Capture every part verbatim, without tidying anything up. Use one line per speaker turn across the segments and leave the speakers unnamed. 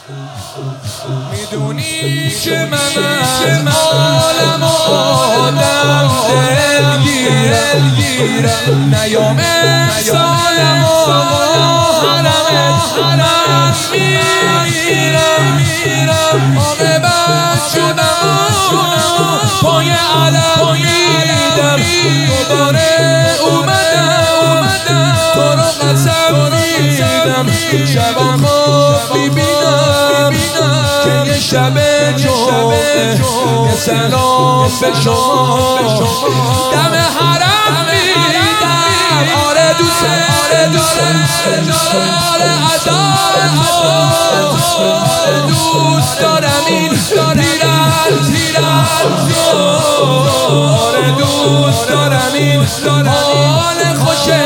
میدونی که من از عالم و آدم دلگیرم، نیام سالم و حرم حرم میرم، عاقبت شدم پای علم میدم، دوباره اومدم تو رو قسم میدم، شبم خواب میبینم که یه شب جمعه یه سلام به شما دم حرم میدم. آره دوست دارم آره دوست دارم این تیرم تیرم، آره دوست دارم این حال خوشه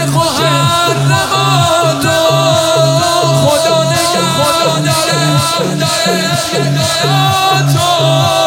محرماتو، خدا نگه داره تو.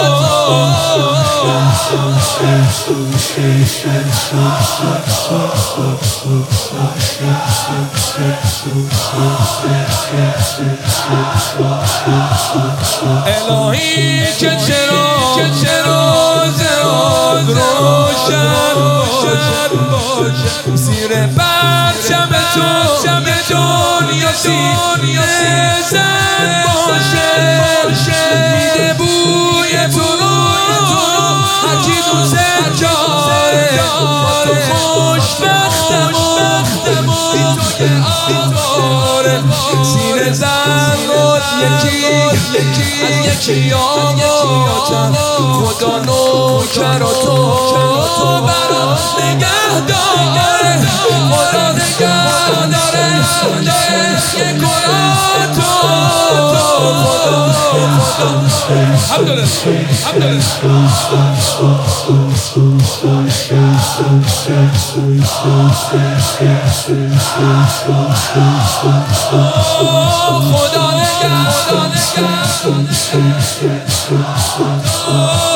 الهی که چرا که چرا زراد روشن باشد، زیر پرچم تو دنیا دنیا زن باشه، میده بوی تو رو هرکی دوست داره، تو خوشبختم و بی تو که آواره، زیر زرد یکی از یکی آماتم، خدا نوکر و تو برا نگه داره، خدا نگه داره یه گناه تو. الحمدلله الحمدلله خدا نگه خدا نگه